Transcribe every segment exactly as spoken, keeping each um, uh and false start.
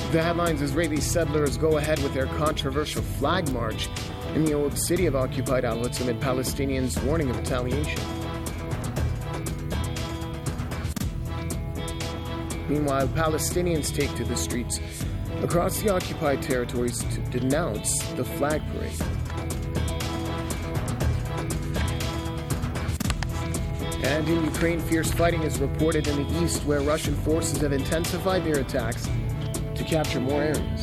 The headlines: Israeli settlers go ahead with their controversial flag march in the old city of occupied Al-Quds amid Palestinians' warning of retaliation. Meanwhile, Palestinians take to the streets across the occupied territories to denounce the flag parade. And in Ukraine, fierce fighting is reported in the east, where Russian forces have intensified their attacks to capture more areas.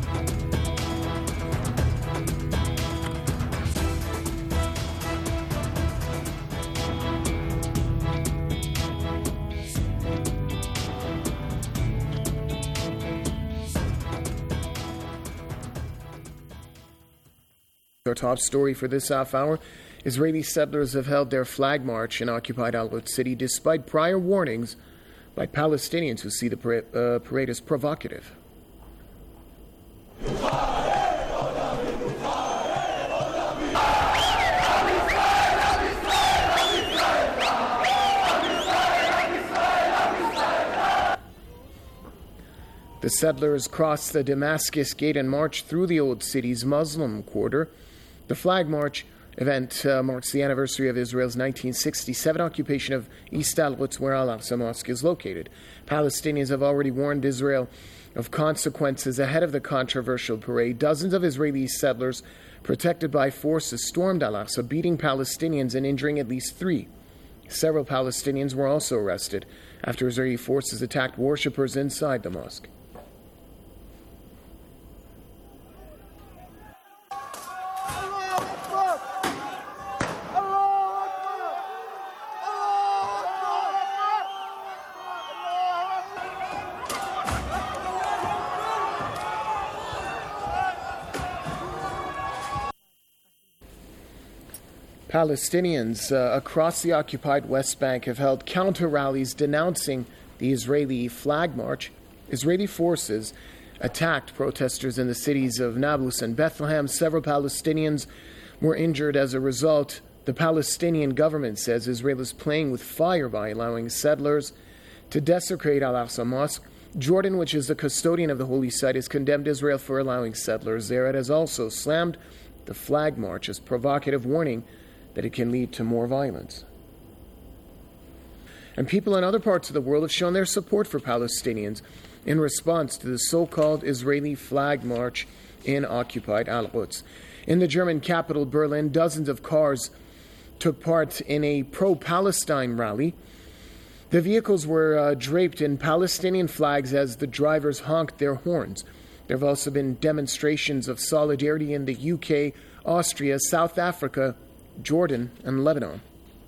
Our top story for this half hour: Israeli settlers have held their flag march in occupied Al-Quds city despite prior warnings by Palestinians who see the parade, uh, parade as provocative. The settlers crossed the Damascus Gate and marched through the old city's Muslim quarter. The flag march event uh, marks the anniversary of Israel's nineteen sixty-seven occupation of East Al-Quds, where Al-Aqsa Mosque is located. Palestinians have already warned Israel of consequences ahead of the controversial parade. Dozens of Israeli settlers, protected by forces, stormed Al-Aqsa, beating Palestinians and injuring at least three. Several Palestinians were also arrested after Israeli forces attacked worshippers inside the mosque. Palestinians uh, across the occupied West Bank have held counter-rallies denouncing the Israeli flag march. Israeli forces attacked protesters in the cities of Nablus and Bethlehem. Several Palestinians were injured as a result. The Palestinian government says Israel is playing with fire by allowing settlers to desecrate Al-Aqsa Mosque. Jordan, which is the custodian of the holy site, has condemned Israel for allowing settlers there. It has also slammed the flag march as provocative, warning that it can lead to more violence. And people in other parts of the world have shown their support for Palestinians in response to the so-called Israeli flag march in occupied Al-Quds. In the German capital, Berlin, dozens of cars took part in a pro-Palestine rally. The vehicles were uh, draped in Palestinian flags as the drivers honked their horns. There have also been demonstrations of solidarity in the U K, Austria, South Africa, Jordan, and Lebanon.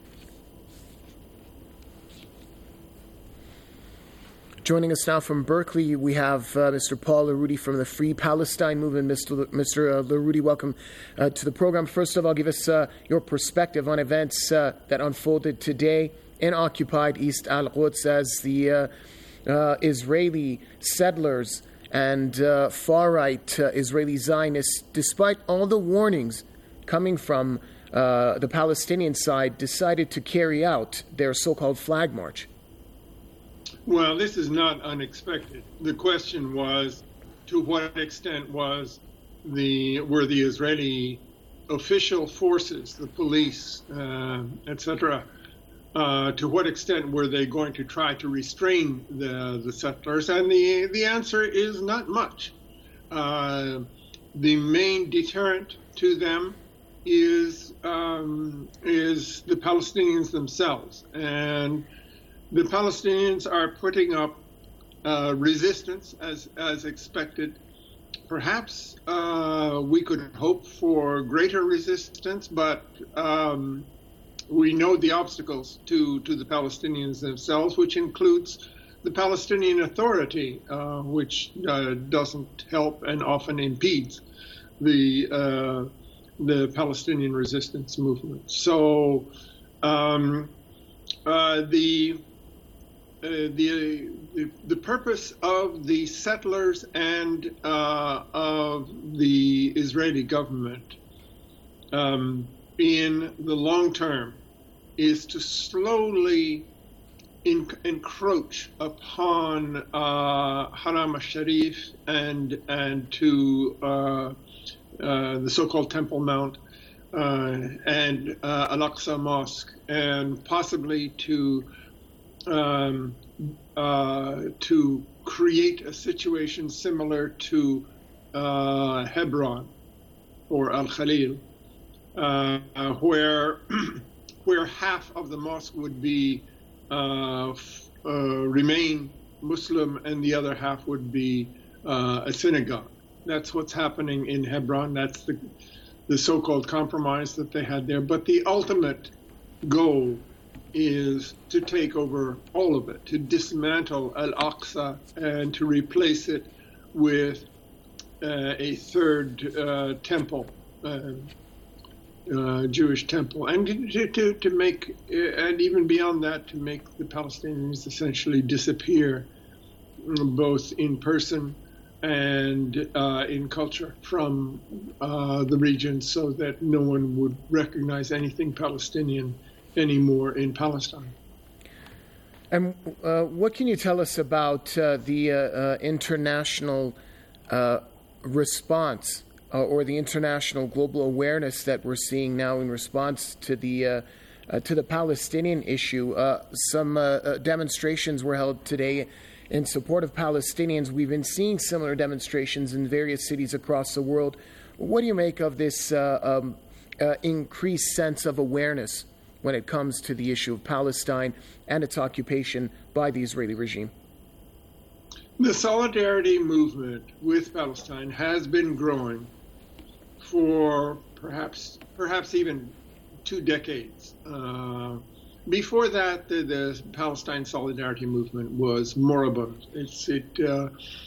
Joining us now from Berkeley, we have uh, Mister Paul Larudi from the Free Palestine Movement. Mister L- Mister Uh, Larudi, welcome uh, to the program. First of all, give us uh, your perspective on events uh, that unfolded today in occupied East Al-Quds as the uh, uh, Israeli settlers and uh, far-right uh, Israeli Zionists, despite all the warnings coming from Uh, the Palestinian side, decided to carry out their so-called flag march. Well, this is not unexpected. The question was, to what extent was the were the Israeli official forces, the police, uh, et cetera, uh, to what extent were they going to try to restrain the, the settlers? And the, the answer is not much. Uh, the main deterrent to them is um, is the Palestinians themselves, and the Palestinians are putting up uh, resistance as as expected. Perhaps uh, we could hope for greater resistance, but um, we know the obstacles to to the Palestinians themselves, which includes the Palestinian Authority, uh, which uh, doesn't help and often impedes the uh, the Palestinian resistance movement. So um, uh, the, uh, the the the purpose of the settlers and uh, of the Israeli government um, in the long term is to slowly in, encroach upon uh, Haram al-Sharif and and to uh, uh, the so-called Temple Mount uh, and uh, Al-Aqsa Mosque, and possibly to um, uh, to create a situation similar to uh, Hebron or Al-Khalil, uh, where where half of the mosque would be uh, f- uh, remain Muslim and the other half would be uh, a synagogue. That's what's happening in Hebron. That's the the so-called compromise that they had there. But the ultimate goal is to take over all of it, to dismantle Al-Aqsa and to replace it with uh, a third uh, temple, uh, uh, Jewish temple, and to, to, to make, uh, and even beyond that, to make the Palestinians essentially disappear, both in person and uh, in culture from uh, the region, so that no one would recognize anything Palestinian anymore in Palestine. And uh, what can you tell us about uh, the uh, uh, international uh, response uh, or the international global awareness that we're seeing now in response to the uh, uh, to the Palestinian issue? Uh, some uh, uh, demonstrations were held today in support of Palestinians. We've been seeing similar demonstrations in various cities across the world. What do you make of this uh, um, uh, increased sense of awareness when it comes to the issue of Palestine and its occupation by the Israeli regime? The solidarity movement with Palestine has been growing for perhaps perhaps even two decades. Uh, before that, the, the Palestine Solidarity Movement was moribund. It's, it uh,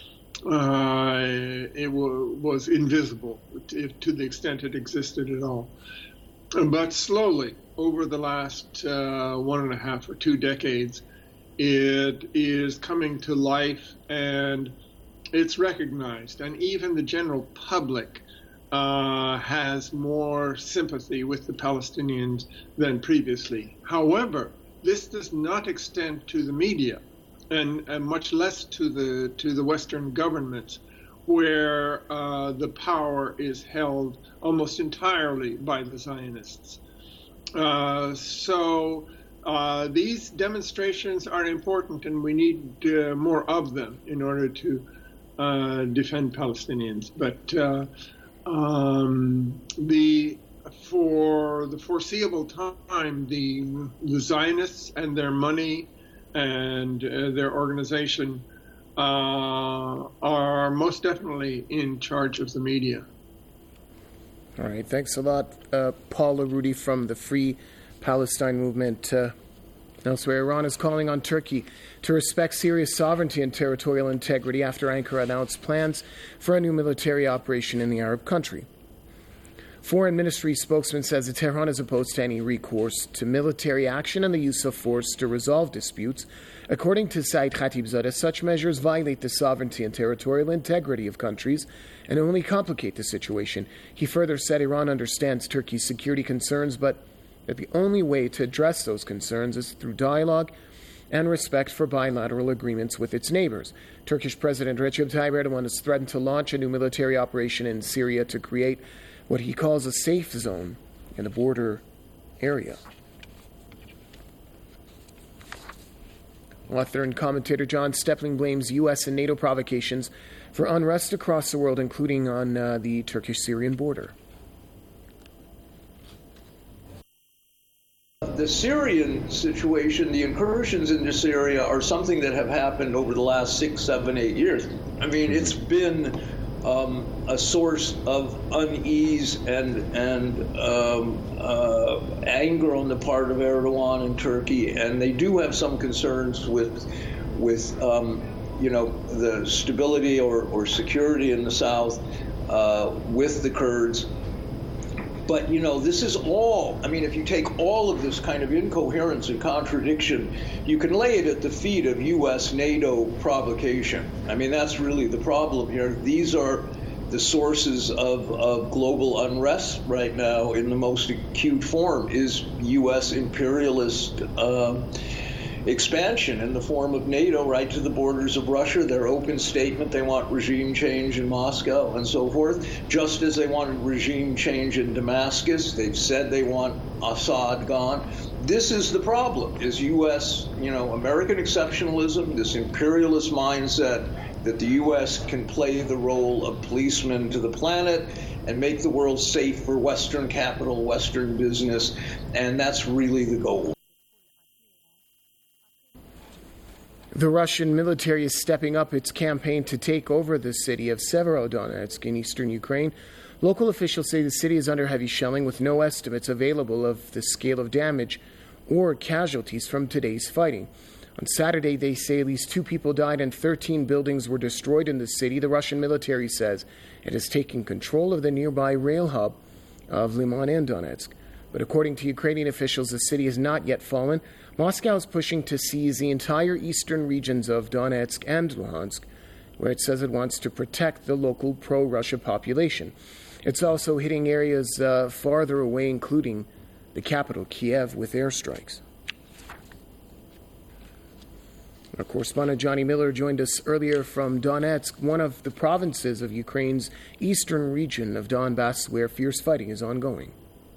uh, it w- was invisible to, to the extent it existed at all. But slowly, over the last uh, one and a half or two decades, it is coming to life and it's recognized. And even the general public uh, has more sympathy with the Palestinians than previously. However, this does not extend to the media, and, and much less to the to the Western governments, where uh, the power is held almost entirely by the Zionists. Uh, so uh, these demonstrations are important, and we need uh, more of them in order to uh, defend Palestinians. But uh, um, the for the foreseeable time, the, the Zionists and their money and uh, their organization uh, are most definitely in charge of the media. All right, thanks a lot, uh, Paul Arudi from the Free Palestine Movement. Uh, elsewhere, Iran is calling on Turkey to respect Syria's sovereignty and territorial integrity after Ankara announced plans for a new military operation in the Arab country. Foreign Ministry spokesman says that Tehran is opposed to any recourse to military action and the use of force to resolve disputes. According to Saeed Khatibzadeh, such measures violate the sovereignty and territorial integrity of countries and only complicate the situation. He further said Iran understands Turkey's security concerns, but that the only way to address those concerns is through dialogue and respect for bilateral agreements with its neighbors. Turkish President Recep Tayyip Erdogan has threatened to launch a new military operation in Syria to create what he calls a safe zone in the border area. Author and commentator John Stepling blames U S and NATO provocations for unrest across the world, including on uh, the Turkish-Syrian border. The Syrian situation, the incursions into Syria, are something that have happened over the last six, seven, eight years. I mean, it's been um, a source of unease and and um, uh, anger on the part of Erdogan and Turkey, and they do have some concerns with with um, you know the stability or, or security in the south uh, with the Kurds. But, you know, this is all, I mean, if you take all of this kind of incoherence and contradiction, you can lay it at the feet of U S NATO provocation. I mean, that's really the problem here. These are the sources of, of global unrest right now in the most acute form, is U S imperialist uh, expansion in the form of NATO right to the borders of Russia. Their open statement, they want regime change in Moscow and so forth, just as they wanted regime change in Damascus. They've said they want Assad gone. This is the problem, is U S, you know, American exceptionalism, this imperialist mindset that the U S can play the role of policeman to the planet and make the world safe for Western capital, Western business, and that's really the goal. The Russian military is stepping up its campaign to take over the city of Severodonetsk in eastern Ukraine. Local officials say the city is under heavy shelling, with no estimates available of the scale of damage or casualties from today's fighting. On Saturday, they say at least two people died and thirteen buildings were destroyed in the city. The Russian military says it has taken control of the nearby rail hub of Liman and Donetsk. But according to Ukrainian officials, the city has not yet fallen. Moscow is pushing to seize the entire eastern regions of Donetsk and Luhansk, where it says it wants to protect the local pro-Russia population. It's also hitting areas uh, farther away, including the capital, Kiev, with airstrikes. Our correspondent Johnny Miller joined us earlier from Donetsk, one of the provinces of Ukraine's eastern region of Donbass, where fierce fighting is ongoing.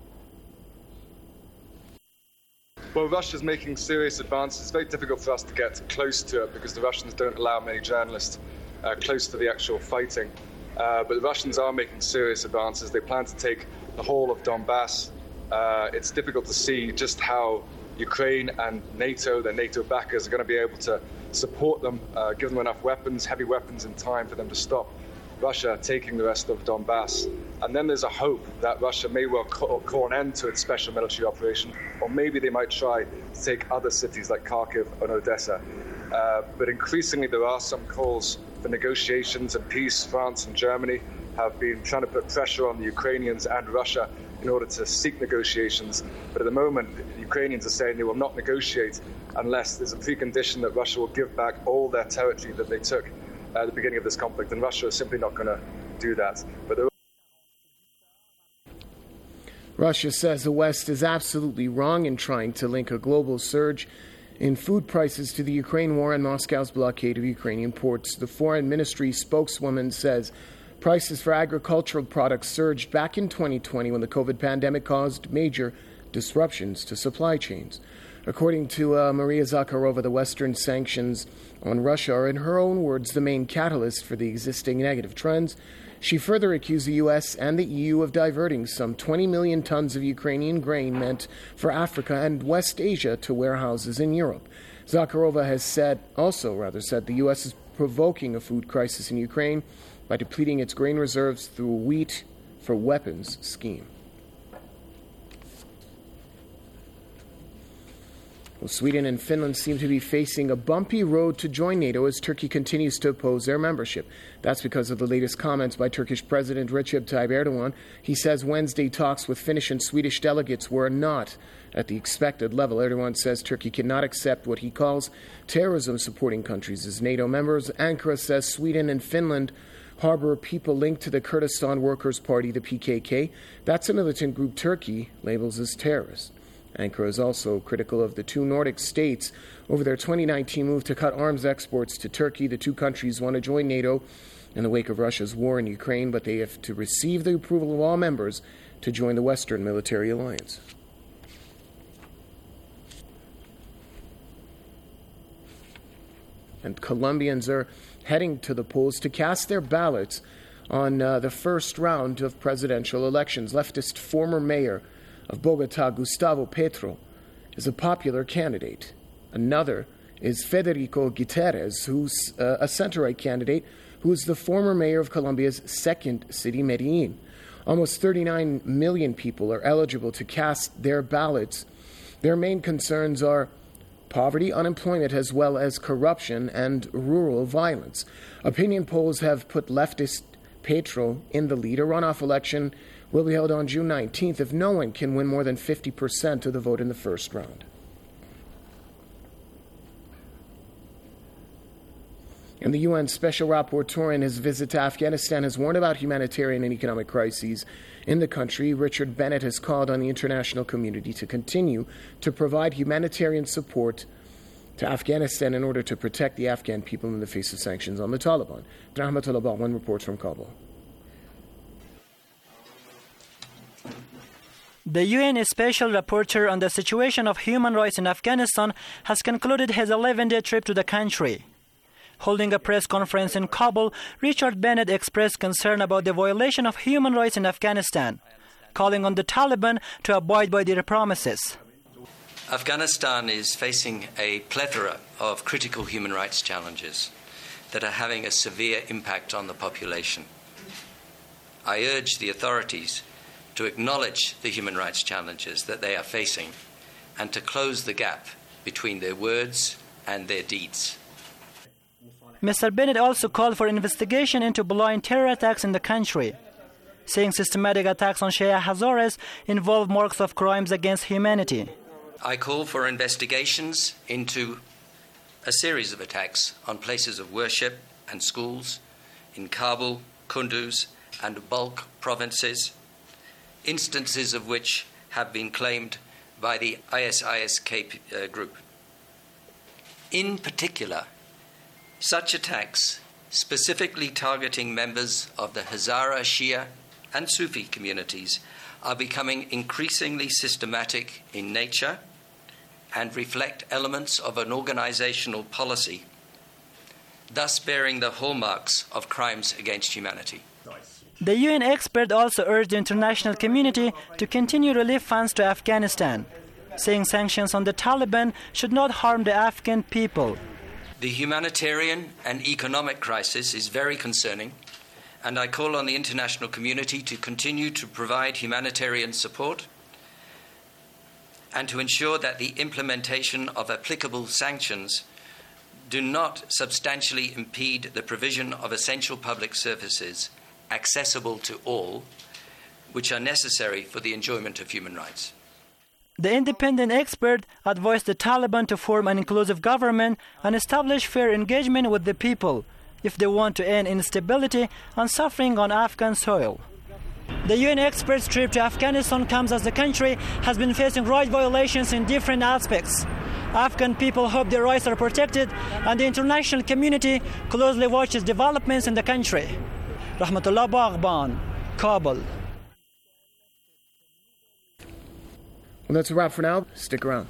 Well, Russia's making serious advances. It's very difficult for us to get close to it because the Russians don't allow many journalists uh, close to the actual fighting. Uh, but the Russians are making serious advances. They plan to take the whole of Donbass. Uh, it's difficult to see just how Ukraine and NATO, their NATO backers, are going to be able to support them, uh, give them enough weapons, heavy weapons in time for them to stop Russia taking the rest of Donbass. And then there's a hope that Russia may well call, call an end to its special military operation, or maybe they might try to take other cities like Kharkiv and Odessa. Uh, but increasingly there are some calls for negotiations and peace. France and Germany have been trying to put pressure on the Ukrainians and Russia in order to seek negotiations. But at the moment, the Ukrainians are saying they will not negotiate unless there's a precondition that Russia will give back all their territory that they took at the beginning of this conflict. And Russia is simply not going to do that. But there Russia says the West is absolutely wrong in trying to link a global surge in food prices to the Ukraine war and Moscow's blockade of Ukrainian ports. The Foreign Ministry spokeswoman says prices for agricultural products surged back in twenty twenty when the COVID pandemic caused major disruptions to supply chains. According to uh, Maria Zakharova, the Western sanctions on Russia are, in her own words, the main catalyst for the existing negative trends. She further accused the U S and the E U of diverting some twenty million tons of Ukrainian grain meant for Africa and West Asia to warehouses in Europe. Zakharova has said, also rather said, the U S is provoking a food crisis in Ukraine by depleting its grain reserves through a wheat for weapons scheme. Well, Sweden and Finland seem to be facing a bumpy road to join NATO as Turkey continues to oppose their membership. That's because of the latest comments by Turkish President Recep Tayyip Erdogan. He says Wednesday talks with Finnish and Swedish delegates were not at the expected level. Erdogan says Turkey cannot accept what he calls terrorism-supporting countries as NATO members. Ankara says Sweden and Finland harbor people linked to the Kurdistan Workers' Party, the P K K. That's a militant group Turkey labels as terrorist. Ankara is also critical of the two Nordic states over their twenty nineteen move to cut arms exports to Turkey. The two countries want to join NATO in the wake of Russia's war in Ukraine, but they have to receive the approval of all members to join the Western military alliance. And Colombians are heading to the polls to cast their ballots on uh, the first round of presidential elections. Leftist former mayor of Bogota, Gustavo Petro, is a popular candidate. Another is Federico Gutierrez, who's uh, a center-right candidate, who is the former mayor of Colombia's second city, Medellin. Almost thirty-nine million people are eligible to cast their ballots. Their main concerns are poverty, unemployment, as well as corruption and rural violence. Opinion polls have put leftist Petro in the lead. A runoff election will be held on June nineteenth if no one can win more than fifty percent of the vote in the first round. And the U N Special Rapporteur in his visit to Afghanistan has warned about humanitarian and economic crises in the country. Richard Bennett has called on the international community to continue to provide humanitarian support to Afghanistan in order to protect the Afghan people in the face of sanctions on the Taliban. Rahmatullah Bachman reports from Kabul. The U N Special Rapporteur on the situation of human rights in Afghanistan has concluded his eleven-day trip to the country. Holding a press conference in Kabul, Richard Bennett expressed concern about the violation of human rights in Afghanistan, calling on the Taliban to abide by their promises. Afghanistan is facing a plethora of critical human rights challenges that are having a severe impact on the population. I urge the authorities to acknowledge the human rights challenges that they are facing and to close the gap between their words and their deeds. Mister Bennett also called for investigation into blind terror attacks in the country, saying systematic attacks on Shia Hazaras involve marks of crimes against humanity. I call for investigations into a series of attacks on places of worship and schools in Kabul, Kunduz, and Balkh provinces, instances of which have been claimed by the I S I S K uh, group. In particular, such attacks, specifically targeting members of the Hazara, Shia, and Sufi communities, are becoming increasingly systematic in nature and reflect elements of an organizational policy, thus bearing the hallmarks of crimes against humanity. The U N expert also urged the international community to continue relief funds to Afghanistan, saying sanctions on the Taliban should not harm the Afghan people. The humanitarian and economic crisis is very concerning, and I call on the international community to continue to provide humanitarian support and to ensure that the implementation of applicable sanctions do not substantially impede the provision of essential public services accessible to all, which are necessary for the enjoyment of human rights. The independent expert advised the Taliban to form an inclusive government and establish fair engagement with the people if they want to end instability and suffering on Afghan soil. The U N expert's trip to Afghanistan comes as the country has been facing right violations in different aspects. Afghan people hope their rights are protected, and the international community closely watches developments in the country. Rahmatullah Bachman, Kabul. Well, that's a wrap for now. Stick around.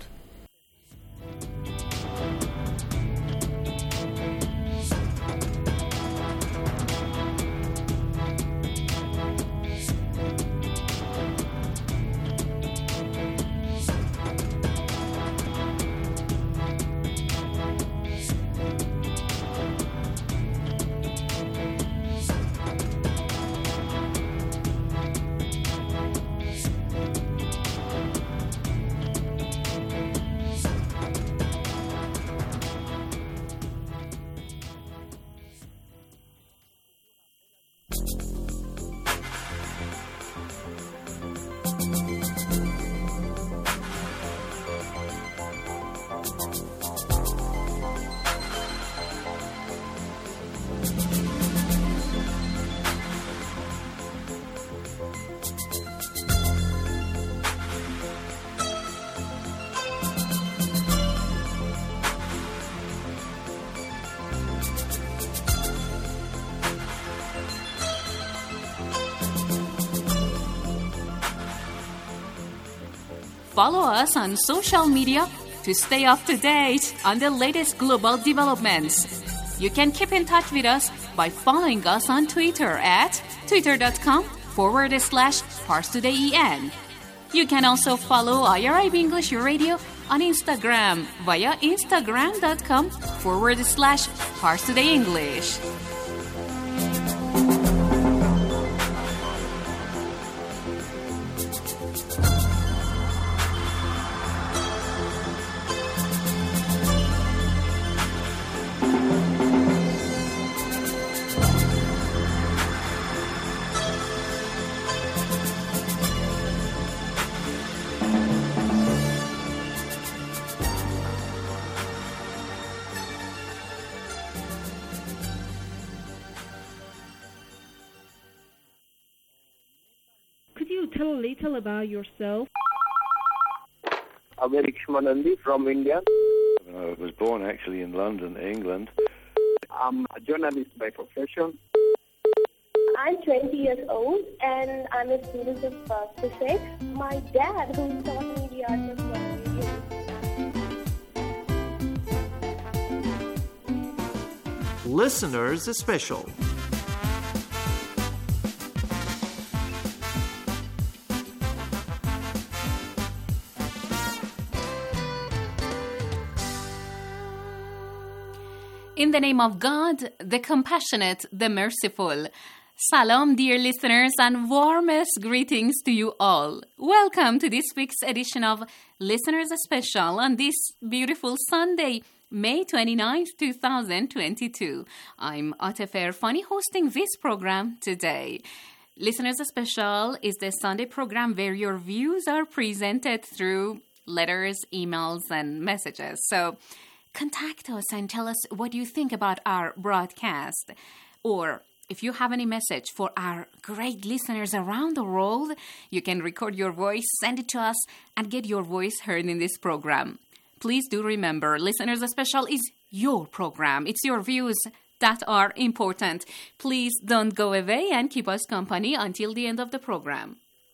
Follow us on social media to stay up to date on the latest global developments. You can keep in touch with us by following us on Twitter at twitter.com forward slash ParsTodayEN. You can also follow I R I B English Radio on Instagram via instagram.com forward slash ParsTodayEnglish. Tell a little about yourself. Amerik Shmanandi from India. I was born actually in London, England. I'm a journalist by profession. I'm twenty years old and I'm a student of uh, physics. My dad, who taught me the art of radio. Listeners Special. In the name of God, the compassionate, the merciful. Salam, dear listeners, and warmest greetings to you all. Welcome to this week's edition of Listeners Special on this beautiful Sunday, May twenty-ninth, twenty twenty-two. I'm Atif Erfani hosting this program today. Listeners Special is the Sunday program where your views are presented through letters, emails, and messages. So contact us and tell us what you think about our broadcast. Or if you have any message for our great listeners around the world, you can record your voice, send it to us, and get your voice heard in this program. Please do remember, Listeners Special is your program. It's your views that are important. Please don't go away and keep us company until the end of the program.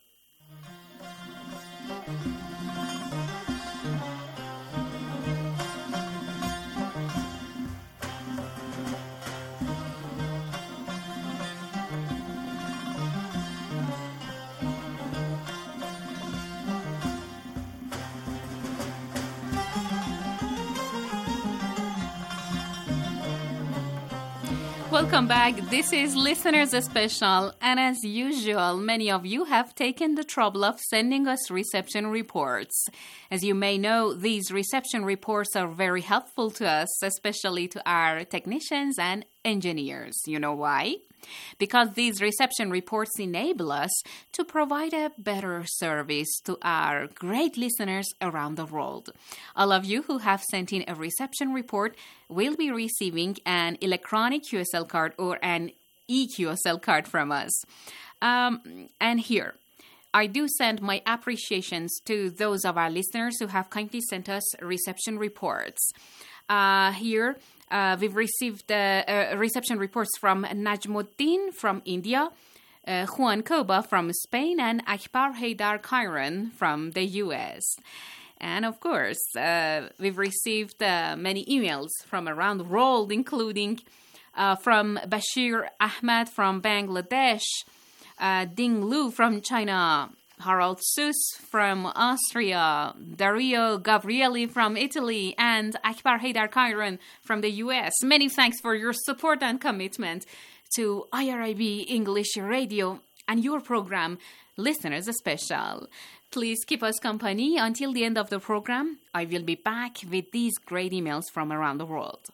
Welcome back. This is Listeners Special, and as usual, many of you have taken the trouble of sending us reception reports. As you may know, these reception reports are very helpful to us, especially to our technicians and engineers. You know why? Because these reception reports enable us to provide a better service to our great listeners around the world. All of you who have sent in a reception report will be receiving an electronic Q S L card or an e-Q S L card from us. Um, and here, I do send my appreciations to those of our listeners who have kindly sent us reception reports. Uh, here, Uh, we've received uh, uh, reception reports from Najmuddin from India, uh, Juan Koba from Spain, and Akbar Haydar Kairan from the U S. And of course, uh, we've received uh, many emails from around the world, including uh, from Bashir Ahmad from Bangladesh, uh, Ding Lu from China, Harald Sus from Austria, Dario Gabrielli from Italy, and Akbar Haydar Kairan from the U S. Many thanks for your support and commitment to I R I B English Radio and your program, Listeners Special. Please keep us company until the end of the program. I will be back with these great emails from around the world.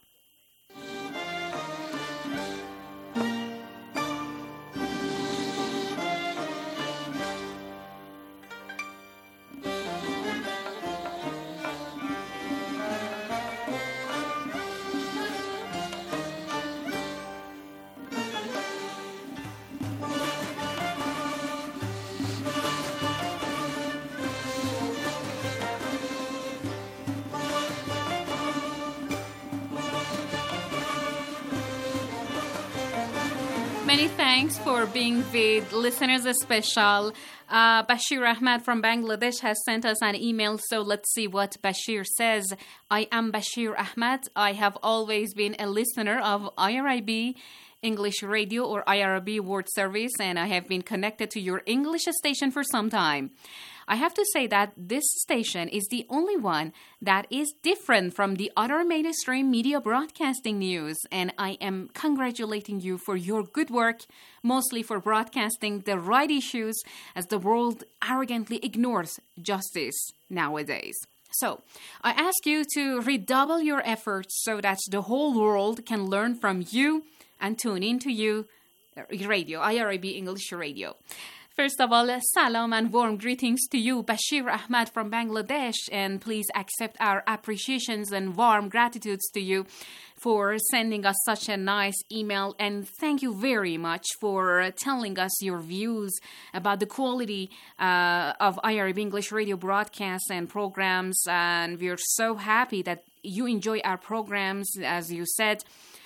Many thanks for being with Listeners Special. Uh, Bashir Ahmad from Bangladesh has sent us an email, so let's see what Bashir says. I am Bashir Ahmad. I have always been a listener of I R I B English Radio or I R B World Service, and I have been connected to your English station for some time. I have to say that this station is the only one that is different from the other mainstream media broadcasting news, and I am congratulating you for your good work, mostly for broadcasting the right issues as the world arrogantly ignores justice nowadays. So, I ask you to redouble your efforts so that the whole world can learn from you and tune into you, radio, I R I B English Radio. First of all, salam and warm greetings to you, Bashir Ahmad from Bangladesh, and please accept our appreciations and warm gratitudes to you for sending us such a nice email, and thank you very much for telling us your views about the quality uh, of I R B English radio broadcasts and programs, and we're so happy that you enjoy our programs, as you said,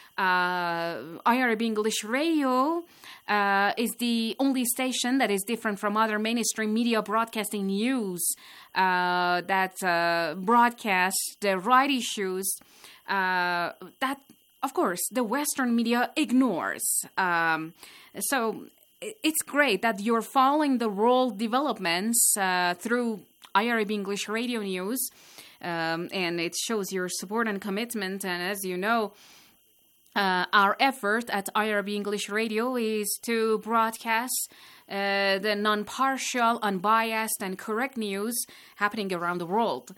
uh, I R B English Radio uh, is the only station that is different from other mainstream media broadcasting news uh, that uh, broadcast the right issues uh, that, of course, the Western media ignores. Um, so it's great that you're following the world developments uh, through I R B English Radio News, um, and it shows your support and commitment. And as you know, uh, our effort at I R B English Radio is to broadcast uh, the non-partial, unbiased, and correct news happening around the world.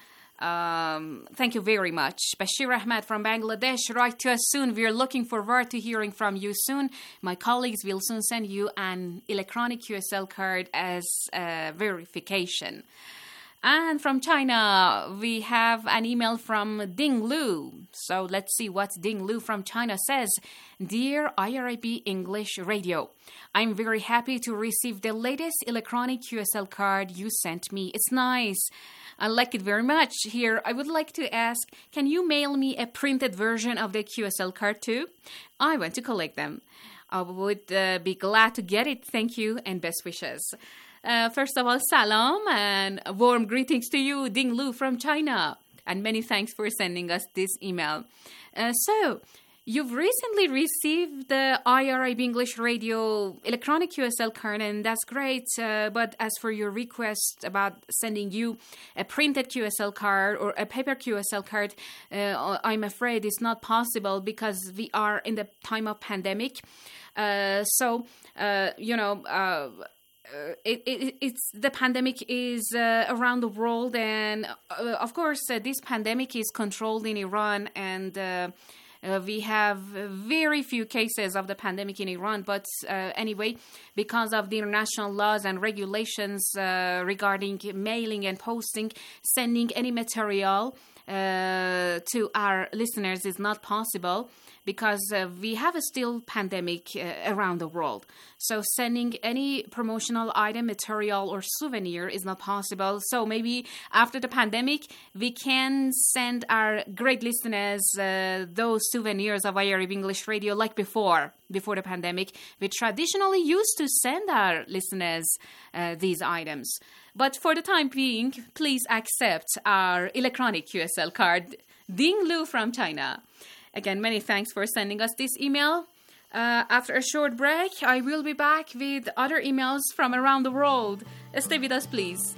Um, thank you very much. Bashir Ahmed from Bangladesh, write to us soon. We're looking forward to hearing from you soon. My colleagues will soon send you an electronic Q S L card as uh, verification. And from China, we have an email from Ding Lu. So let's see what Ding Lu from China says. Dear I R I B English Radio, I'm very happy to receive the latest electronic Q S L card you sent me. It's nice. I like it very much. Here, I would like to ask, can you mail me a printed version of the Q S L card too? I want to collect them. I would uh, be glad to get it. Thank you and best wishes. Uh, first of all, salam and warm greetings to you, Ding Lu from China. And many thanks for sending us this email. Uh, so, you've recently received the I R I B English Radio electronic Q S L card, and that's great. Uh, but as for your request about sending you a printed Q S L card or a paper Q S L card, uh, I'm afraid it's not possible because we are in the time of pandemic. Uh, so, uh, you know... Uh, Uh, it, it, it's the pandemic is uh, around the world, and uh, of course uh, this pandemic is controlled in Iran, and uh, uh, we have very few cases of the pandemic in Iran. But uh, anyway, because of the international laws and regulations uh, regarding mailing and posting, sending any material uh, to our listeners is not possible, because uh, we have a still pandemic uh, around the world. So sending any promotional item, material, or souvenir is not possible. So maybe after the pandemic, we can send our great listeners uh, those souvenirs of I R B English Radio like before, before the pandemic. We traditionally used to send our listeners uh, these items. But for the time being, please accept our electronic Q S L card. Ding Lu from China. Again, many thanks for sending us this email. Uh, after a short break, I will be back with other emails from around the world. Stay with us, please.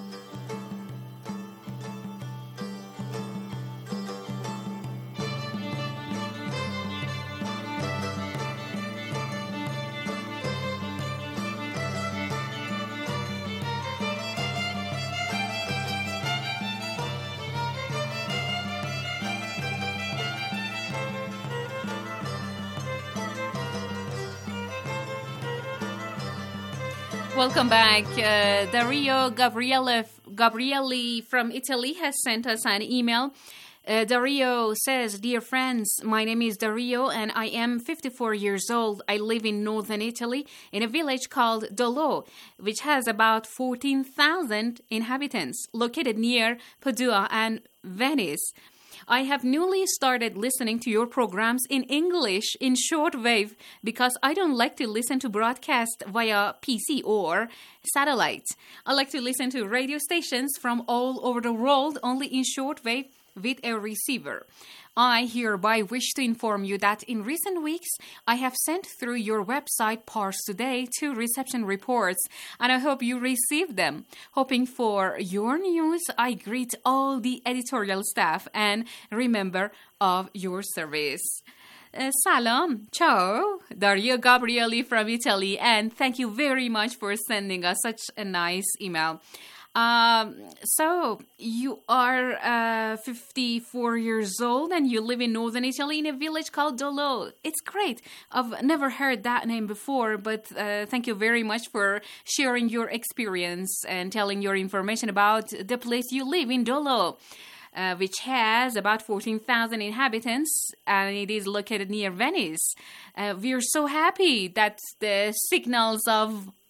Welcome back. Uh, Dario Gabriele, Gabrielli from Italy has sent us an email. Uh, Dario says, Dear friends, my name is Dario and I am fifty-four years old. I live in northern Italy in a village called Dolo, which has about fourteen thousand inhabitants, located near Padua and Venice. I have newly started listening to your programs in English in shortwave because I don't like to listen to broadcast via P C or satellite. I like to listen to radio stations from all over the world only in shortwave with a receiver. I hereby wish to inform you that in recent weeks, I have sent through your website Pars Today two reception reports, and I hope you received them. Hoping for your news, I greet all the editorial staff and remember of your service. Uh, salam, ciao, Dario Gabrielli from Italy, and thank you very much for sending us such a nice email. Um, so you are uh, fifty-four years old and you live in northern Italy in a village called Dolo. It's great. I've never heard that name before, but uh, thank you very much for sharing your experience and telling your information about the place you live in Dolo, uh, which has about fourteen thousand inhabitants, and it is located near Venice. Uh, we are so happy that the signals of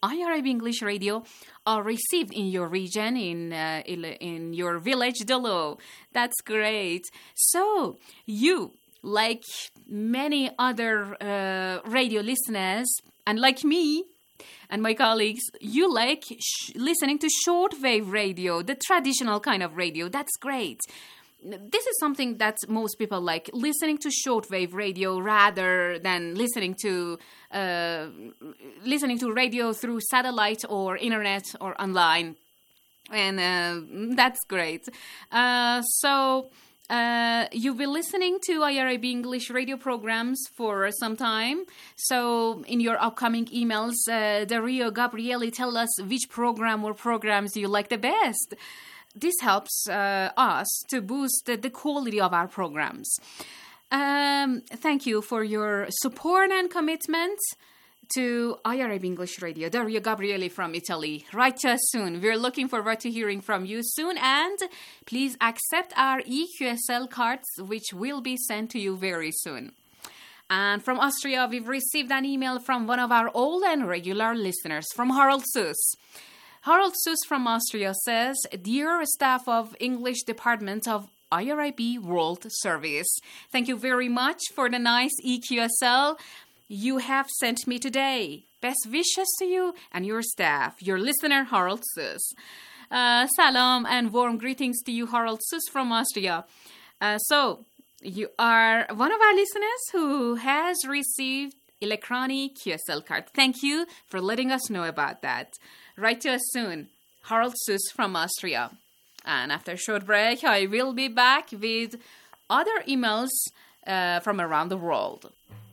I R I B English Radio are received in your region, in uh, in your village, Dolo. That's great. So you, like many other uh, radio listeners, and like me and my colleagues, you like sh- listening to shortwave radio, the traditional kind of radio. That's great. This is something that most people like, listening to shortwave radio rather than listening to uh, listening to radio through satellite or internet or online. And uh, that's great. Uh, so uh, you've been listening to I R I B English radio programs for some time. So in your upcoming emails, uh, Dario Gabrieli, tell us which program or programs you like the best. This helps uh, us to boost the, the quality of our programs. Um, thank you for your support and commitment to I R I B English Radio. Dario Gabrieli from Italy. Write to us soon. We're looking forward to hearing from you soon. And please accept our E Q S L cards, which will be sent to you very soon. And from Austria, we've received an email from one of our old and regular listeners, from Harald Sus. Harald Sus from Austria says, Dear staff of English Department of I R I B World Service, thank you very much for the nice E Q S L you have sent me today. Best wishes to you and your staff. Your listener, Harald Sus. Uh, salam and warm greetings to you, Harald Sus from Austria. Uh, so, you are one of our listeners who has received electronic Q S L card. Thank you for letting us know about that. Write to us soon. Harald Sus from Austria. And after a short break, I will be back with other emails uh, from around the world.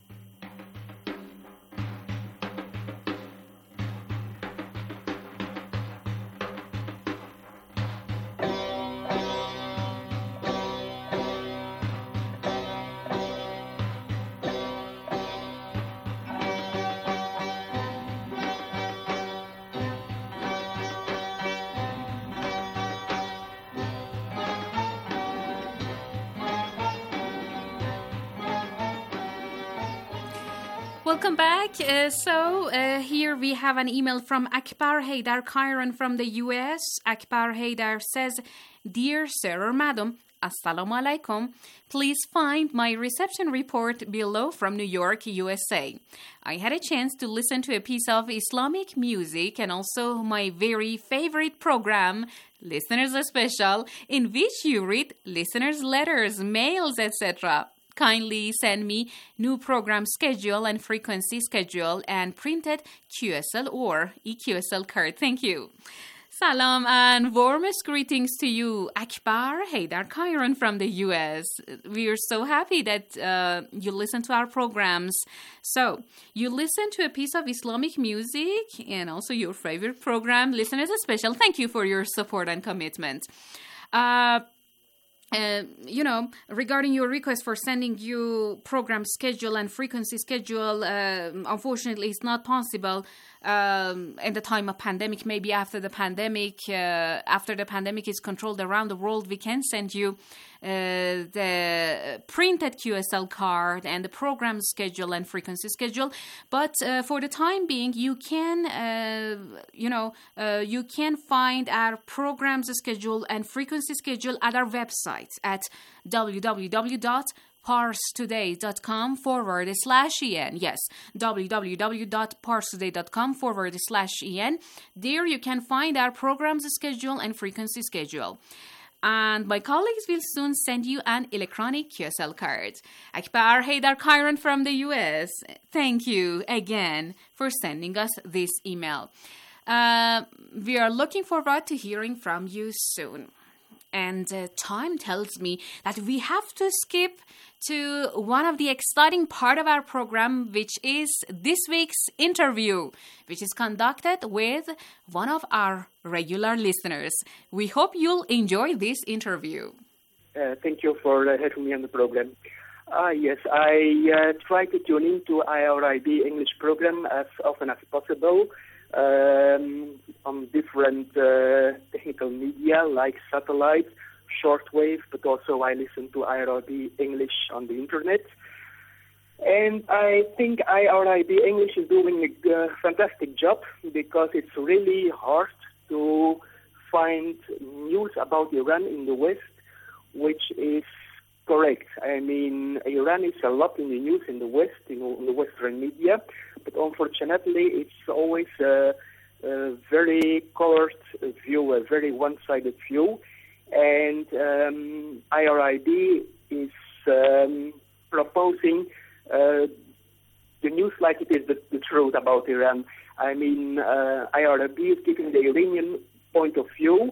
Welcome back. Uh, so uh, here we have an email from Akbar Haydar Kairan from the U S. Akbar Haydar says, Dear Sir or Madam, Assalamu alaikum. Please find my reception report below from New York, U S A. I had a chance to listen to a piece of Islamic music and also my very favorite program, Listeners Special, in which you read listeners' letters, mails, et cetera. Kindly send me new program schedule and frequency schedule and printed Q S L or E Q S L card. Thank you. Salam and warmest greetings to you, Akbar Haydar Kairan from the U S. We are so happy that uh, you listen to our programs. So, you listen to a piece of Islamic music and also your favorite program, Listeners Special. Thank you for your support and commitment. Uh, Uh, you know, regarding your request for sending you program schedule and frequency schedule, uh, unfortunately, it's not possible um, in the time of pandemic. Maybe after the pandemic, uh, after the pandemic is controlled around the world, we can send you uh, the printed Q S L card and the program schedule and frequency schedule. But uh, for the time being, you can, uh, you know, uh, you can find our programs schedule and frequency schedule at our website at www.parstoday.com forward slash en. Yes, www.parstoday.com forward slash en. There you can find our programs schedule and frequency schedule. And my colleagues will soon send you an electronic Q S L card. Akbar Haydar Kairan from the U S, thank you again for sending us this email. Uh, we are looking forward to hearing from you soon. And uh, time tells me that we have to skip to one of the exciting part of our program, which is this week's interview, which is conducted with one of our regular listeners. We hope you'll enjoy this interview. Uh, thank you for uh, having me on the program. Uh, yes, I uh, try to tune into I R I B English program as often as possible. Um, on different uh, technical media like satellite, shortwave, but also I listen to I R I B English on the internet. And I think I R I B English is doing a uh, fantastic job because it's really hard to find news about Iran in the West, which is correct. I mean, Iran is a lot in the news in the West, in, in the Western media, but unfortunately it's always a, a very colored view, a very one-sided view. And um, I R I B is um, proposing uh, the news like it is the, the truth about Iran. I mean, uh, I R I B is giving the Iranian point of view,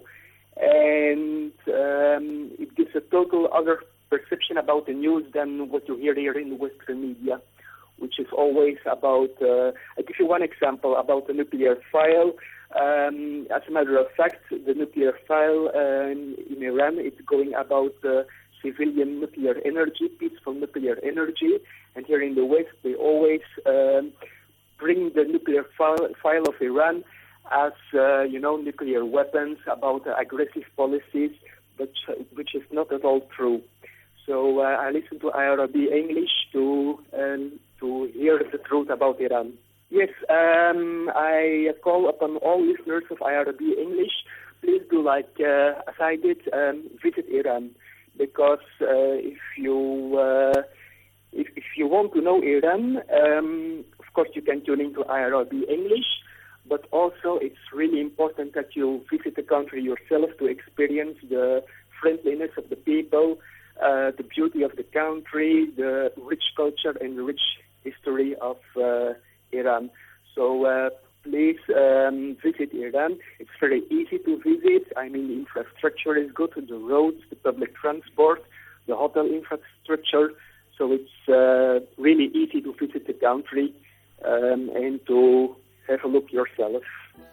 and um, it gives a total other perception about the news than what you hear here in the Western media, which is always about, uh, I'll give you one example about the nuclear file. Um, as a matter of fact, the nuclear file um, in Iran is going about uh, civilian nuclear energy, peaceful nuclear energy, and here in the West they always um, bring the nuclear file, file of Iran as, uh, you know, nuclear weapons, about uh, aggressive policies, but, which is not at all true. So uh, I listen to I R I B English to um, to hear the truth about Iran. Yes, um, I call upon all listeners of I R I B English, please do like uh, as I did, um, visit Iran, because uh, if you uh, if, if you want to know Iran, um, of course you can tune into I R I B English, but also it's really important that you visit the country yourself to experience the friendliness of the people, uh, the beauty of the country, the rich culture and the rich history of uh, Iran. So uh, please um, visit Iran. It's very easy to visit. I mean, the infrastructure is good, the roads, the public transport, the hotel infrastructure. So it's uh, really easy to visit the country um, and to have a look yourself.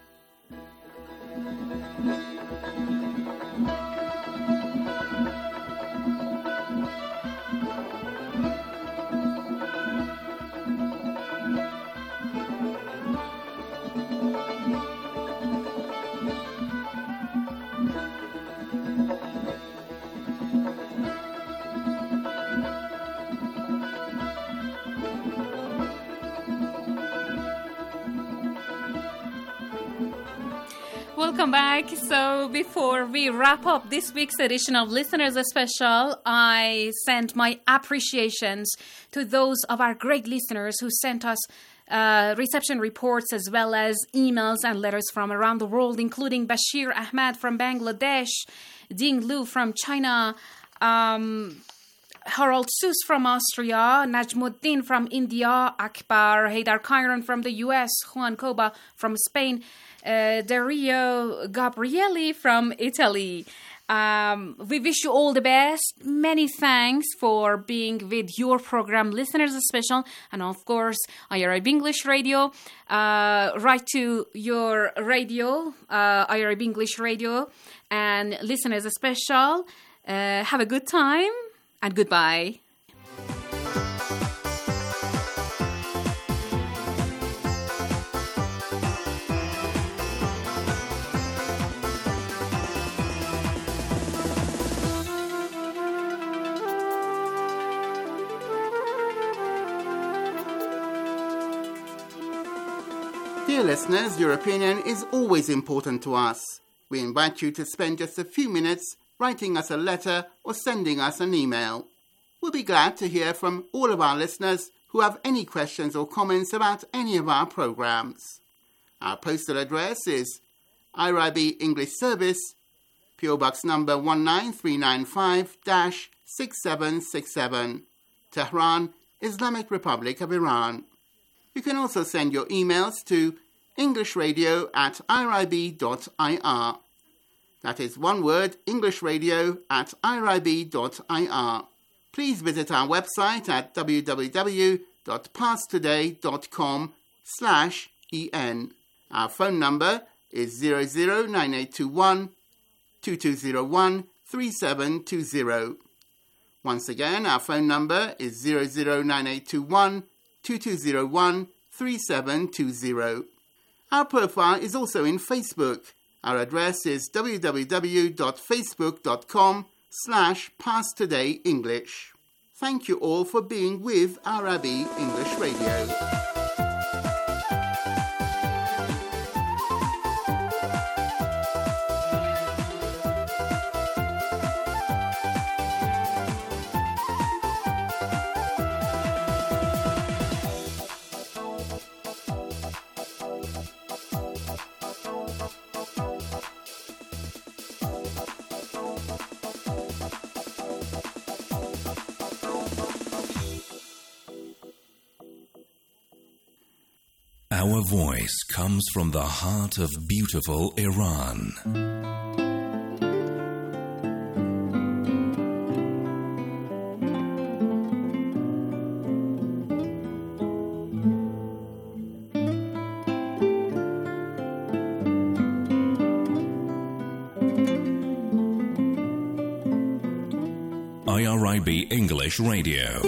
Welcome back. So before we wrap up this week's edition of Listeners Special, I send my appreciations to those of our great listeners who sent us uh, reception reports as well as emails and letters from around the world, including Bashir Ahmad from Bangladesh, Ding Lu from China, um, Harold Seuss from Austria, Najmuddin from India, Akbar Haydar Kairan from the U S, Juan Coba from Spain, uh, Dario Gabrielli from Italy. Um, we wish you all the best. Many thanks for being with your program, Listeners Special, and of course, I R I B English Radio. Uh, write to your radio, uh, I R I B English Radio, and Listeners Special. Uh, have a good time. And goodbye. Dear listeners, your opinion is always important to us. We invite you to spend just a few minutes writing us a letter or sending us an email. We'll be glad to hear from all of our listeners who have any questions or comments about any of our programs. Our postal address is I R I B English Service, P O Box number one nine three nine five, six seven six seven, Tehran, Islamic Republic of Iran. You can also send your emails to englishradio at irib dot I R. That is one word, englishradio at irib dot I R. Please visit our website at w w w dot pass today dot com slash E N. Our phone number is zero zero nine eight two one, two two zero one, three seven two zero. Once again, our phone number is zero zero nine eight two one, two two zero one, three seven two zero. Our profile is also in Facebook. Our address is w w w dot facebook dot com slash pass today english. Thank you all for being with Arabi English Radio. Our voice comes from the heart of beautiful Iran. I R I B English Radio.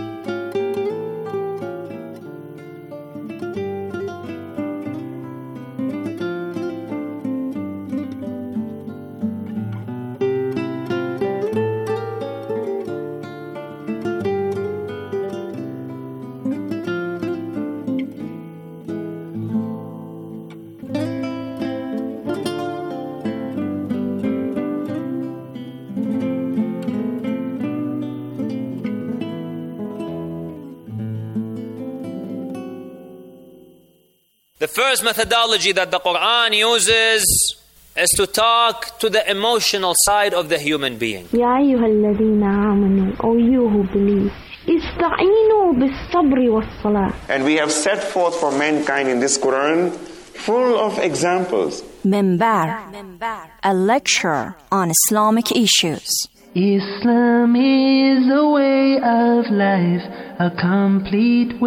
The first methodology that the Quran uses is to talk to the emotional side of the human being. يا أيها الذين آمنوا, O you who believe, استعينوا بالصبر والصلاة. And we have set forth for mankind in this Quran full of examples. Minbar, a lecture on Islamic issues. Islam is a way of life, a complete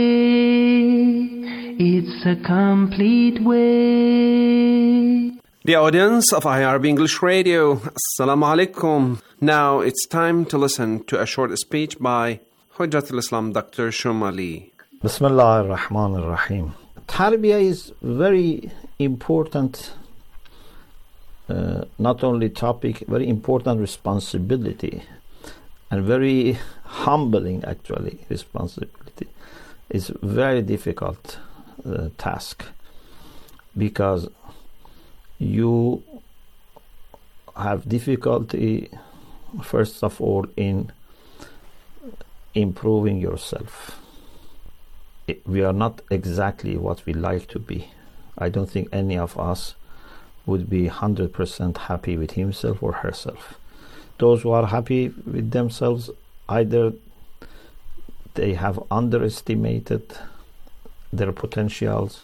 way. It's a complete way. The audience of I R B English Radio, Assalamu alaikum. Now it's time to listen to a short speech by Hujjat al-Islam Doctor Shumali. Bismillah ar-Rahman ar-Rahim. Tarbiyah is very important, uh, not only topic, very important responsibility, and very humbling actually responsibility. It's very difficult uh, task, because you have difficulty first of all in improving yourself. We are not exactly what we like to be. I don't think any of us would be one hundred percent happy with himself or herself. Those who are happy with themselves, either they have underestimated their potentials,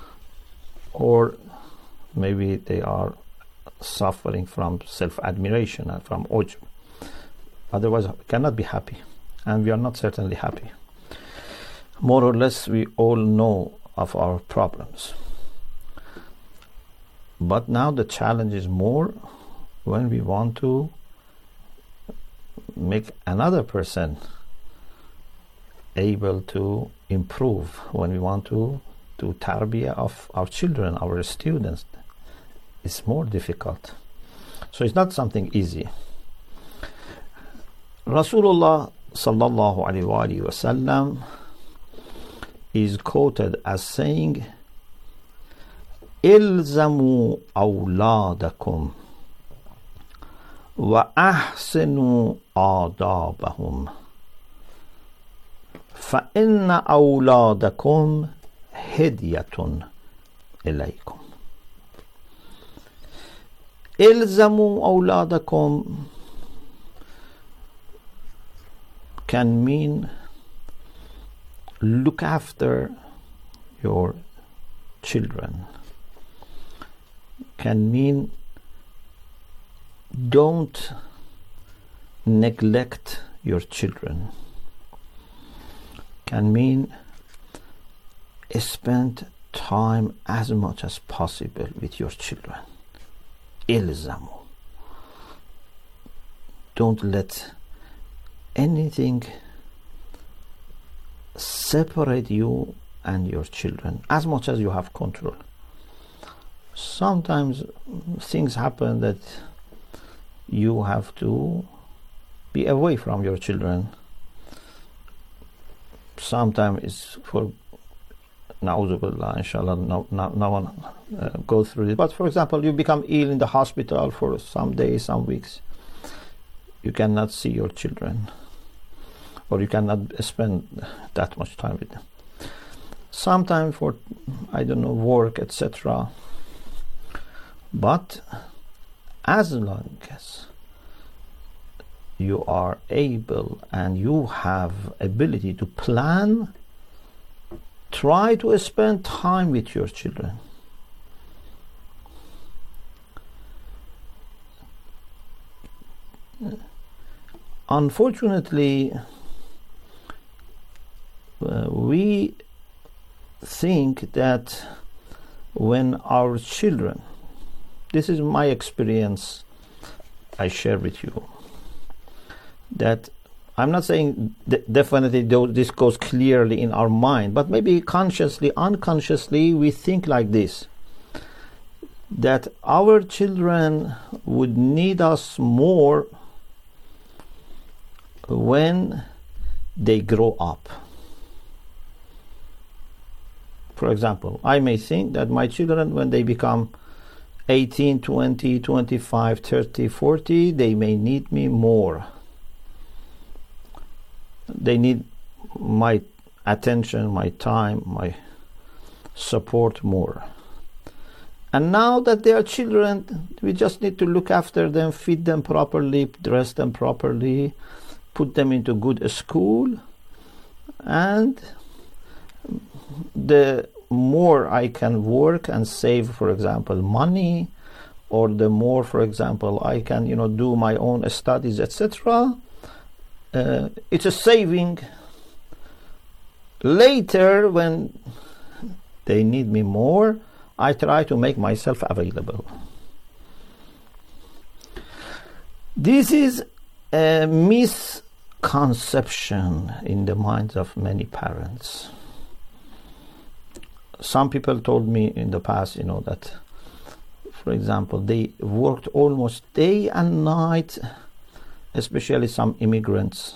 or maybe they are suffering from self-admiration and from ujb. Otherwise, we cannot be happy, and we are not certainly happy. More or less, we all know of our problems. But now the challenge is more when we want to make another person able to improve, when we want to do tarbiyah of our children, our students. It's more difficult. So it's not something easy. Rasulullah sallallahu alaihi wasallam is quoted as saying, "Ilzamu awladakum wa ahsinu adabahum, fa inna awladakum hidyatun ilaykum." Ilzamu awladakum can mean look after your children, can mean don't neglect your children, can mean spend time as much as possible with your children. Ilzamu. Don't let anything separate you and your children as much as you have control. Sometimes things happen that you have to be away from your children sometimes it's for na'udzubillah, inshallah, no, no, no one uh, go through it. But for example, you become ill in the hospital for some days, some weeks. You cannot see your children, or you cannot spend that much time with them. Sometimes for, I don't know, work, et cetera. But as long as you are able and you have ability to plan, try to spend time with your children. Unfortunately, uh, we think that when our children, this is my experience I share with you, that I'm not saying d- definitely this goes clearly in our mind, but maybe consciously, unconsciously, we think like this, that our children would need us more when they grow up. For example, I may think that my children, when they become eighteen, twenty, twenty-five, thirty, forty, they may need me more. They need my attention, my time, my support more. And now that they are children, we just need to look after them, feed them properly, dress them properly, put them into good school, and the more I can work and save, for example, money, or the more, for example, I can, you know, do my own studies, et cetera. Uh, it's a saving. Later, when they need me more, I try to make myself available. This is a misconception in the minds of many parents. Some people told me in the past, you know, that, for example, they worked almost day and night, especially some immigrants,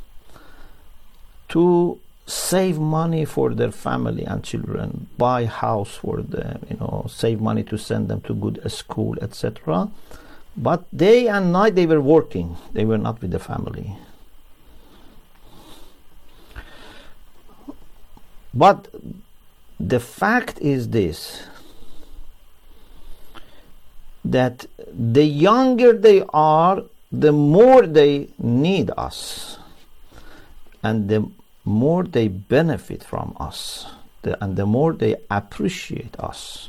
to save money for their family and children, buy house for them, you know, save money to send them to good school, et cetera. But day and night they were working. They were not with the family. But the fact is this, that the younger they are, the more they need us, and the more they benefit from us, the, and the more they appreciate us.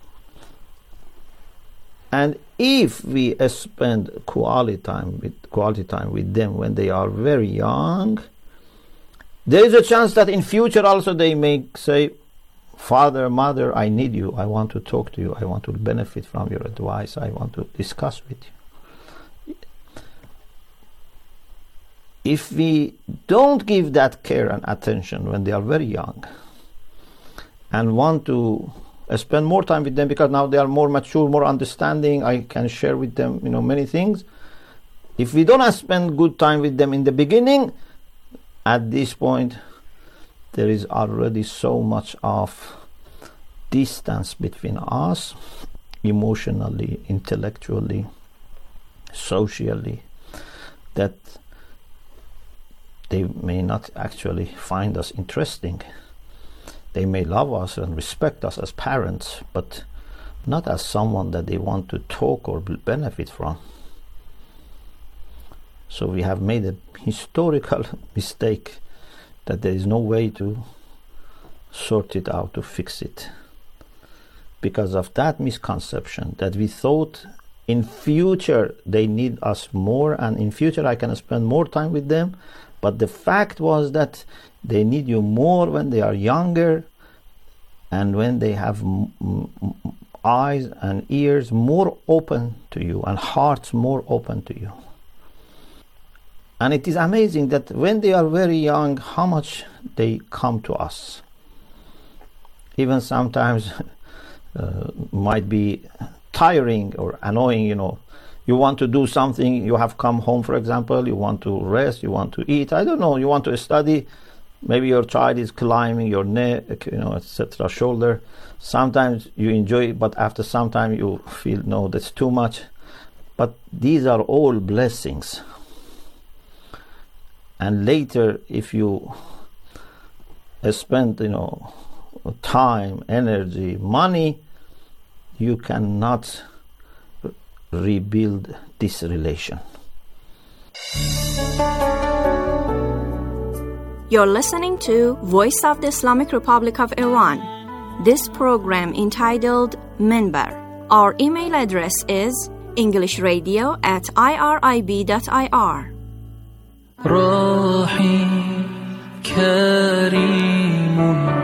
And if we spend quality time with quality time with them when they are very young, there is a chance that in future also they may say, "Father, mother, I need you. I want to talk to you. I want to benefit from your advice. I want to discuss with you." If we don't give that care and attention when they are very young, and want to spend more time with them because now they are more mature, more understanding, I can share with them, you know, many things. If we don't spend good time with them in the beginning, at this point, there is already so much of distance between us, emotionally, intellectually, socially, that they may not actually find us interesting. They may love us and respect us as parents, but not as someone that they want to talk or benefit from. So we have made a historical mistake that there is no way to sort it out, to fix it. Because of that misconception, that we thought in future they need us more, and in future I can spend more time with them. But the fact was that they need you more when they are younger, and when they have m- m- eyes and ears more open to you, and hearts more open to you. And it is amazing that when they are very young, how much they come to us. Even sometimes uh, might be tiring or annoying, you know. You want to do something, you have come home, for example, you want to rest, you want to eat, I don't know, you want to study. Maybe your child is climbing your neck, you know, et cetera, shoulder. Sometimes you enjoy it, but after some time you feel, no, that's too much. But these are all blessings. And later, if you spend, you know, time, energy, money, you cannot rebuild this relation. You're listening to Voice of the Islamic Republic of Iran. This program entitled Minbar. Our email address is englishradio at irib.ir. رحيم كريم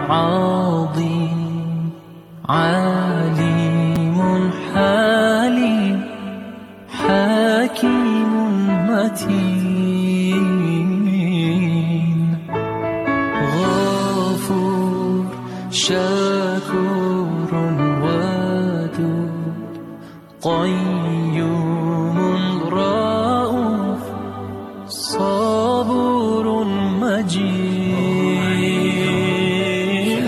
عظيم عليم حليم حكيم متين غفور شكور ودود قيوم رؤوف صبور مجيد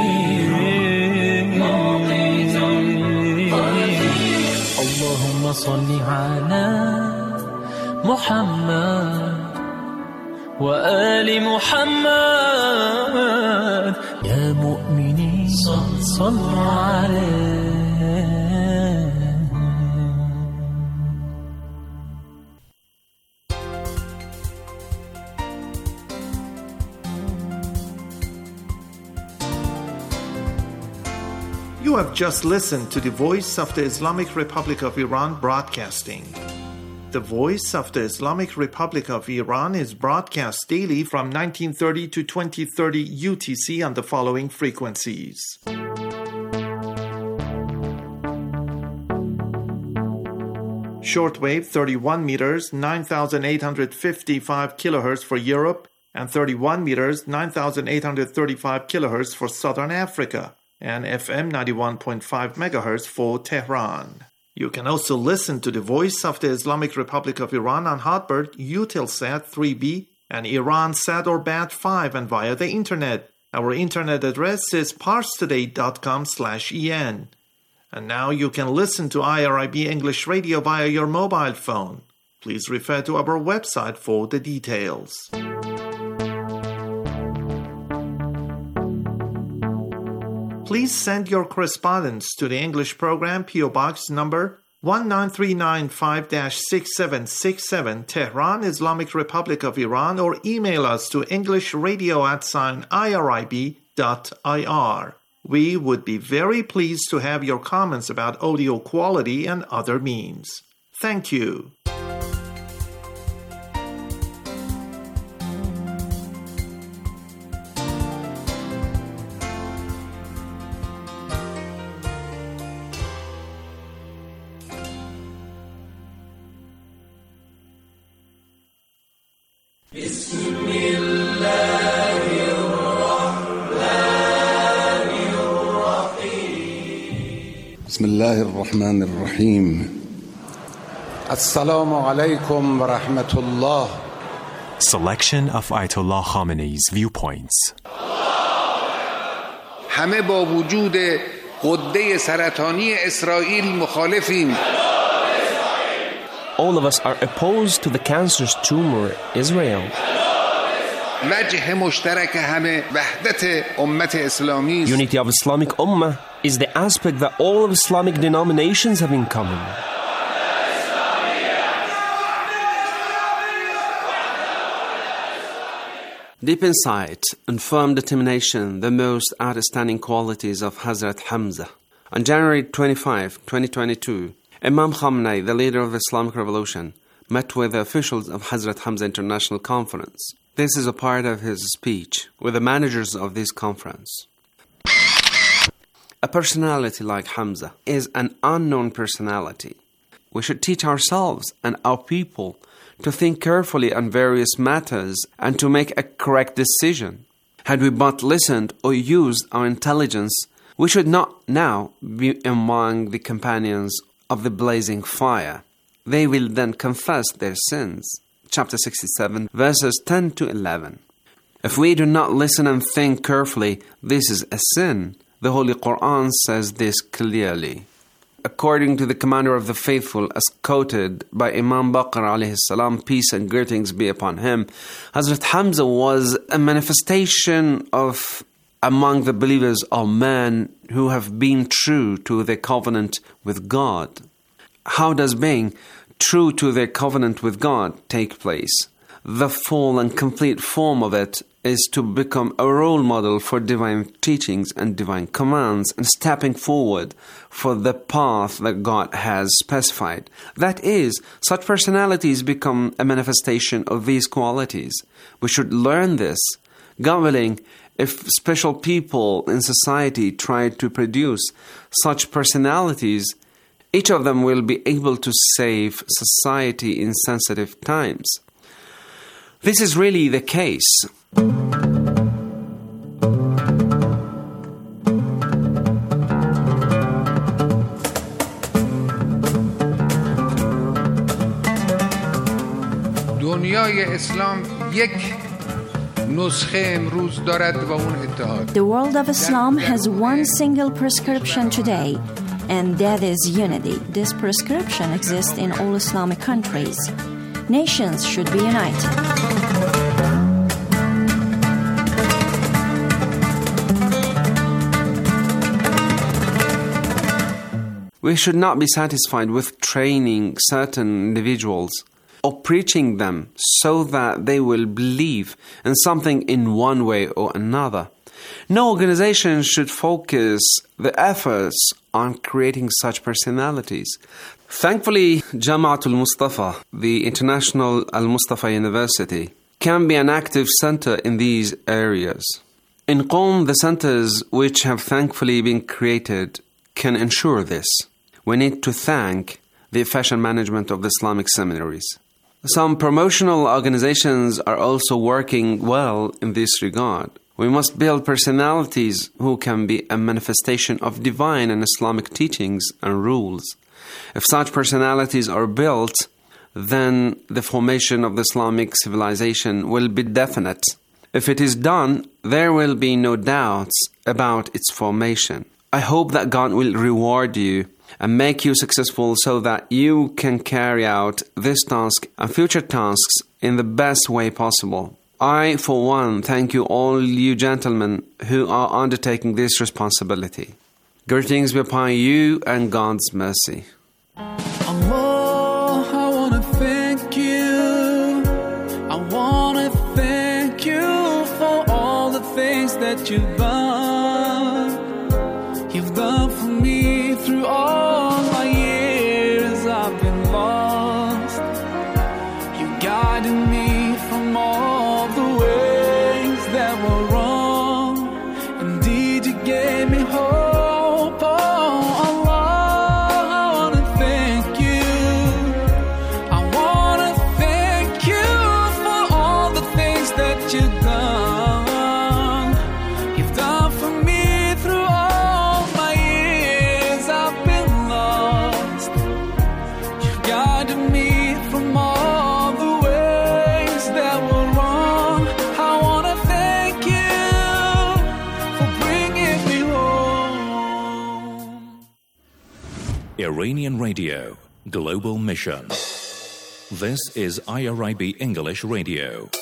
اللهم صل على محمد وآل محمد يا مؤمنين صلوا عليه. You have just listened to the Voice of the Islamic Republic of Iran broadcasting. The Voice of the Islamic Republic of Iran is broadcast daily from nineteen thirty to twenty thirty U T C on the following frequencies. Shortwave thirty-one meters, nine thousand eight hundred fifty-five kilohertz for Europe, and thirty-one meters, nine thousand eight hundred thirty-five kilohertz for Southern Africa, and F M ninety-one point five megahertz for Tehran. You can also listen to the Voice of the Islamic Republic of Iran on Hotbird, Eutelsat three B, and Iransat or Bat five, and via the Internet. Our Internet address is parstoday dot com slash en. And now you can listen to I R I B English Radio via your mobile phone. Please refer to our website for the details. Please send your correspondence to the English program, P O Box number one nine three nine five dash six seven six seven, Tehran, Islamic Republic of Iran, or email us to englishradio at sign irib dot ir. We would be very pleased to have your comments about audio quality and other means. Thank you. بسم الله الرحمن الرحيم السلام عليكم ورحمة الله. Selection of Ayatollah Khamenei's viewpoints. همه با وجود غده سرطانی اسرائیل مخالفیم. All of us are opposed to the cancerous tumor Israel. وجه مشترک همه وحدت امت اسلامی. Unity of Islamic Ummah is the aspect that all of Islamic denominations have in common. Deep insight and firm determination, the most outstanding qualities of Hazrat Hamza. On January twenty-fifth, twenty twenty-two, Imam Khamenei, the leader of the Islamic Revolution, met with the officials of Hazrat Hamza International Conference. This is a part of his speech with the managers of this conference. A personality like Hamza is an unknown personality. We should teach ourselves and our people to think carefully on various matters and to make a correct decision. Had we but listened or used our intelligence, we should not now be among the companions of the blazing fire. They will then confess their sins. Chapter sixty-seven, verses ten to eleven. If we do not listen and think carefully, this is a sin. The Holy Quran says this clearly. According to the Commander of the Faithful, as quoted by Imam Baqir alayhi salam, peace and greetings be upon him, Hazrat Hamza was a manifestation of among the believers of men who have been true to their covenant with God. How does being true to their covenant with God take place? The full and complete form of it is to become a role model for divine teachings and divine commands and stepping forward for the path that God has specified. That is, such personalities become a manifestation of these qualities. We should learn this. God willing, if special people in society try to produce such personalities, each of them will be able to save society in sensitive times. This is really the case. دنیای اسلام یک نسخه امروز دارد و اون اتحاد. The world of Islam has one single prescription today, and that is unity. This prescription exists in all Islamic countries. Nations should be united. We should not be satisfied with training certain individuals or preaching them so that they will believe in something in one way or another. No organization should focus the efforts on creating such personalities. Thankfully, Jamaatul Mustafa, the International Al-Mustafa University, can be an active center in these areas. In Qom, the centers which have thankfully been created can ensure this. We need to thank the efficient management of the Islamic seminaries. Some promotional organizations are also working well in this regard. We must build personalities who can be a manifestation of divine and Islamic teachings and rules. If such personalities are built, then the formation of the Islamic civilization will be definite. If it is done, there will be no doubts about its formation. I hope that God will reward you and make you successful so that you can carry out this task and future tasks in the best way possible. I, for one, thank you all you gentlemen who are undertaking this responsibility. Greetings be upon you and God's mercy. Allah, I want to thank you. I want to thank you for all the things that you've done. You've done for me through all my years I've been lost. You guided me from all the ways that were wrong. Indeed, you gave me hope. Oh, Allah, I want to thank you. I want to thank you for all the things that you've done. You've done for me through all my years I've been lost. You've guided me from all the ways that were wrong. I want to thank you for bringing me home. Iranian Radio, Global Mission. This is I R I B English Radio.